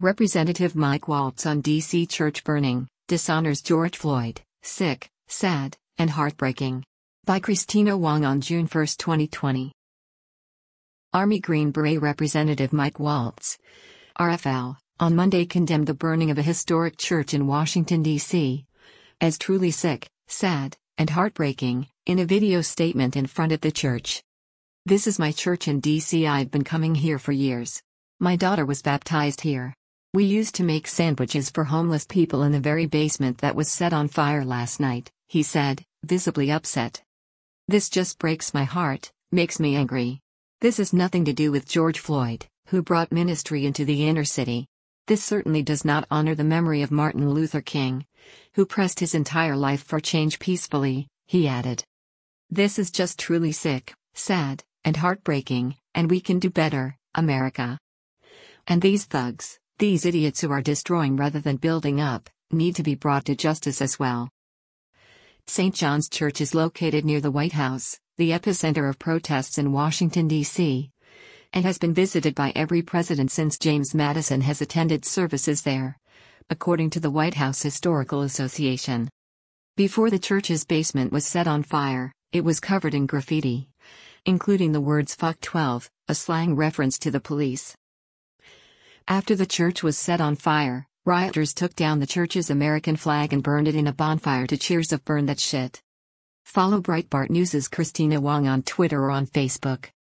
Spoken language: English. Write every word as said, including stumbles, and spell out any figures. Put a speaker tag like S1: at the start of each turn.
S1: Representative Mike Waltz on D C church burning, dishonors George Floyd, sick, sad, and heartbreaking. By Christina Wong on June first, twenty twenty. Army Green Beret Representative Mike Waltz, R F L, on Monday condemned the burning of a historic church in Washington, D C as truly sick, sad, and heartbreaking, in a video statement in front of the church. "This is my church in D C. I've been coming here for years. My daughter was baptized here. We used to make sandwiches for homeless people in the very basement that was set on fire last night," he said, visibly upset. "This just breaks my heart, makes me angry. This has nothing to do with George Floyd, who brought ministry into the inner city. This certainly does not honor the memory of Martin Luther King, who pressed his entire life for change peacefully," he added. "This is just truly sick, sad, and heartbreaking, and we can do better, America. And these thugs, these idiots who are destroying rather than building up, need to be brought to justice as well." Saint John's Church is located near the White House, the epicenter of protests in Washington, D C, and has been visited by every president since James Madison has attended services there, according to the White House Historical Association. Before the church's basement was set on fire, it was covered in graffiti, including the words "fuck twelve, a slang reference to the police. After the church was set on fire, rioters took down the church's American flag and burned it in a bonfire to cheers of "Burn that shit." Follow Breitbart News' Christina Wong on Twitter or on Facebook.